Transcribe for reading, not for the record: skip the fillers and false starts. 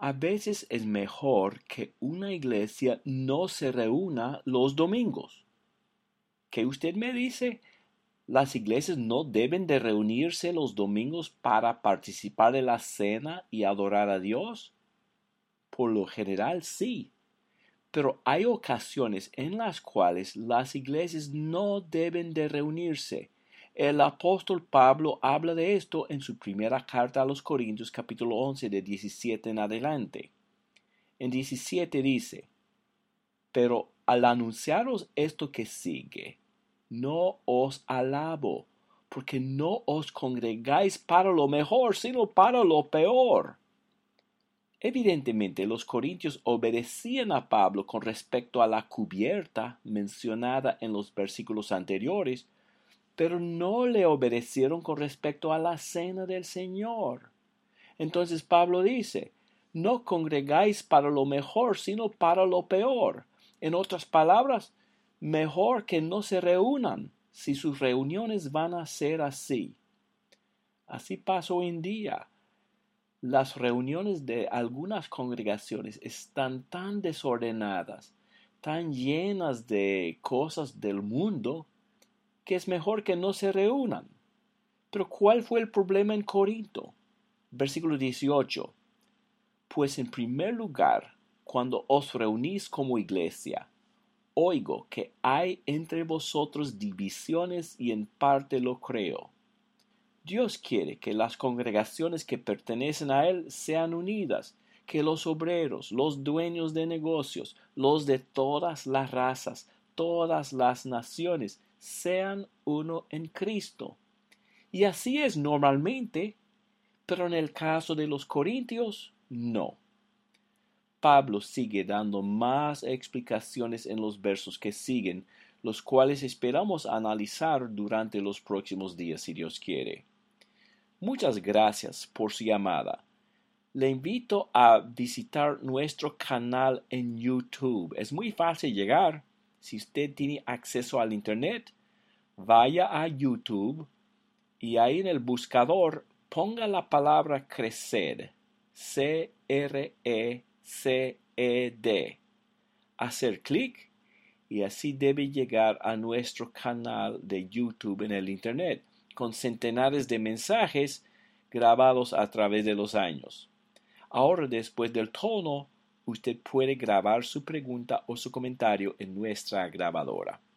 A veces es mejor que una iglesia no se reúna los domingos. ¿Qué usted me dice? ¿Las iglesias no deben de reunirse los domingos para participar de la cena y adorar a Dios? Por lo general sí, pero hay ocasiones en las cuales las iglesias no deben de reunirse. El apóstol Pablo habla de esto en su primera carta a los Corintios capítulo 11 de 17 en adelante. En 17 dice, pero al anunciaros esto que sigue, no os alabo, porque no os congregáis para lo mejor, sino para lo peor. Evidentemente, los corintios obedecían a Pablo con respecto a la cubierta mencionada en los versículos anteriores, pero no le obedecieron con respecto a la cena del Señor. Entonces Pablo dice, no congregáis para lo mejor, sino para lo peor. En otras palabras, mejor que no se reúnan si sus reuniones van a ser así. Así pasa hoy en día. Las reuniones de algunas congregaciones están tan desordenadas, tan llenas de cosas del mundo, que es mejor que no se reúnan. Pero ¿cuál fue el problema en Corinto? Versículo 18. Pues en primer lugar, cuando os reunís como iglesia, oigo que hay entre vosotros divisiones y en parte lo creo. Dios quiere que las congregaciones que pertenecen a Él sean unidas, que los obreros, los dueños de negocios, los de todas las razas, todas las naciones, sean uno en Cristo. Y así es normalmente, pero en el caso de los corintios, no. Pablo sigue dando más explicaciones en los versos que siguen, los cuales esperamos analizar durante los próximos días, si Dios quiere. Muchas gracias por su llamada. Le invito a visitar nuestro canal en YouTube. Es muy fácil llegar. Si usted tiene acceso al Internet, vaya a YouTube y ahí en el buscador ponga la palabra crecer. C-R-E-C-E-D. Hacer clic y así debe llegar a nuestro canal de YouTube en el Internet, con centenares de mensajes grabados a través de los años. Ahora, después del tono, usted puede grabar su pregunta o su comentario en nuestra grabadora.